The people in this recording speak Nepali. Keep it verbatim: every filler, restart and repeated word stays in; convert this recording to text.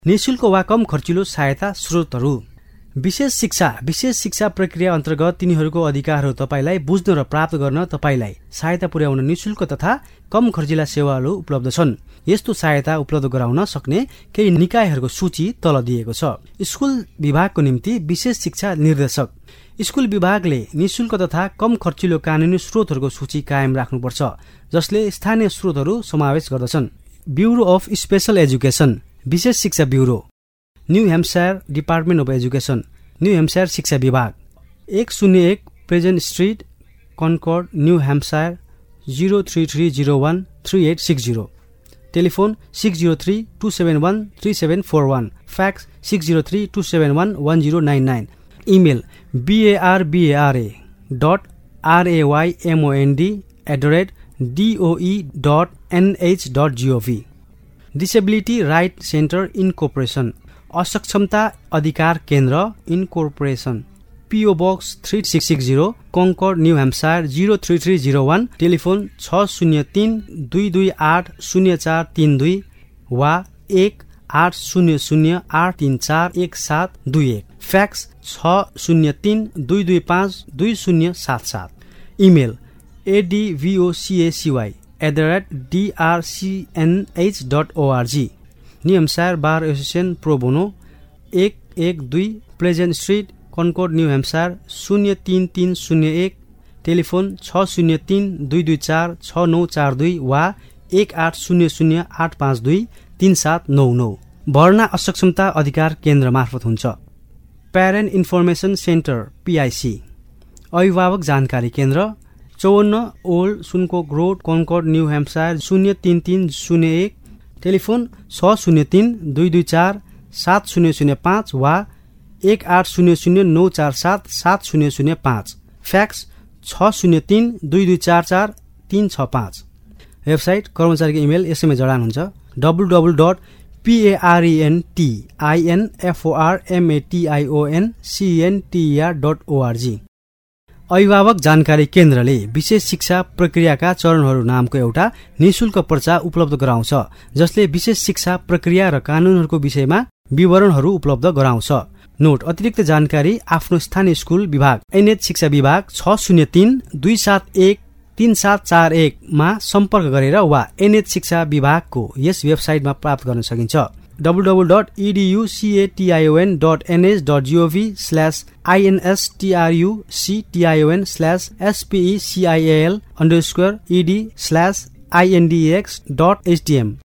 निःशुल्क वा कम खर्चिलो सहायता स्रोतहरू। विशेष शिक्षा विशेष शिक्षा प्रक्रिया अन्तर्गत तिनीहरूको अधिकारहरू तपाईलाई बुझ्न र प्राप्त गर्न तपाईलाई सहायता पुर्याउन निःशुल्क तथा कम खर्चिला सेवाहरू उपलब्ध छन्। यस्तो सहायता उपलब्ध गराउन सक्ने केही निकायहरूको सूची तल दिएको छ। स्कुल विभागको निम्ति विशेष शिक्षा निर्देशक। स्कुल विभागले निःशुल्क तथा कम खर्चिलो कानुनी स्रोतहरूको सूची कायम राख्नुपर्छ, जसले स्थानीय स्रोतहरू समावेश गर्दछन्। ब्युरो अफ स्पेशल एजुकेसन विशेष शिक्षा bureau, New Hampshire department of education, New Hampshire शिक्षा विभाग, एक शून्य एक present street, Concord, New Hampshire zero three three zero one three eight six zero. Telephone six zero three two seven one three seven four one, fax six zero three two seven one one zero nine nine. Email BARBARA dot RAYMOND at the rate DOE dot NH dot GOV. Disability right centre incorporation असक्षमता अधिकार केन्द्र incorporation, PO box three six six zero, Concord, New Hampshire zero three three zero one. Telephone छ शून्य तीन दुई दुई आठ शून्य चार तीन दुई वा एक आठ शून्य शून्य आठ तीन चार एक सात दुई एक। फ्याक्स छ शून्य तीन दुई दुई पाँच दुई शून्य सात सात। Email ADVOCACY at the rate DRCNH dot ORG. New Hampshire bar association pro bono, एक एक दुई pleasant street, Concord, New Hampshire शून्य तीन तीन शून्य एक। टेलिफोन छ शून्य तीन दुई दुई चार छ नौ चार दुई वा एक आठ शून्य शून्य आठ पाँच दुई तीन सात नौ नौ। भर्ना असक्षमता अधिकार केन्द्र मार्फत हुन्छ। प्यारेन्ट इन्फर्मेसन सेन्टर पीआईसी, अभिभावक जानकारी केन्द्र, चौवन्न old Suncook road, Concord, New Hampshire शून्य तीन तीन शून्य एक। टेलिफोन छ शून्य तीन दुई दुई चार सात शून्य शून्य पाँच वा एक आठ शून्य शून्य नौ चार सात सात शून्य शून्य पाँच। फ्याक्स छ शून्य तीन दुई दुई चार चार तीन छ पाँच। वेबसाइट कर्मचारीको इमेल यसैमा जडान हुन्छ, W W dot PARENTINFORMATION CNTR dot ORG. अभिभावक जानकारी केन्द्रले विशेष शिक्षा प्रक्रियाका चरणहरू नामको एउटा निःशुल्क पर्चा उपलब्ध गराउँछ, जसले विशेष शिक्षा प्रक्रिया र कानूनहरूको विषयमा विवरणहरू उपलब्ध गराउँछ। नोट, अतिरिक्त जानकारी आफ्नो स्थानीय स्कुल विभाग एनएच शिक्षा विभाग छ शून्य तीन दुई सात एक तीन सात चार एक मा सम्पर्क गरेर वा एनएच शिक्षा विभागको यस वेबसाइटमा प्राप्त गर्न सकिन्छ, W W dot EDUCATION dot NH dot GOV slash INSTRUCTION slash SPECIAL underscore ED slash INDEX dot एचटिएम।